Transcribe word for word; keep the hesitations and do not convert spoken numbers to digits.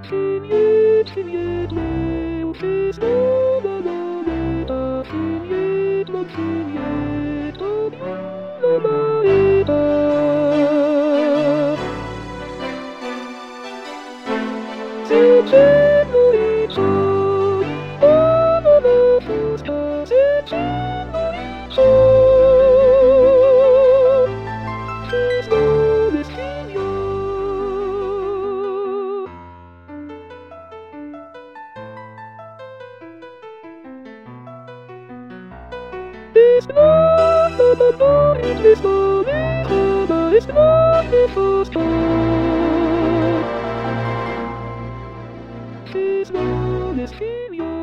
Signet, signet, meu tesouro, la, la, la, signet, la, signet, la, la, la. Se cielo riso, la, la, la, fosca, se cielo riso, Cristo describió. Es la, la, la, la, es la, la, es la, fosca. Es la describió.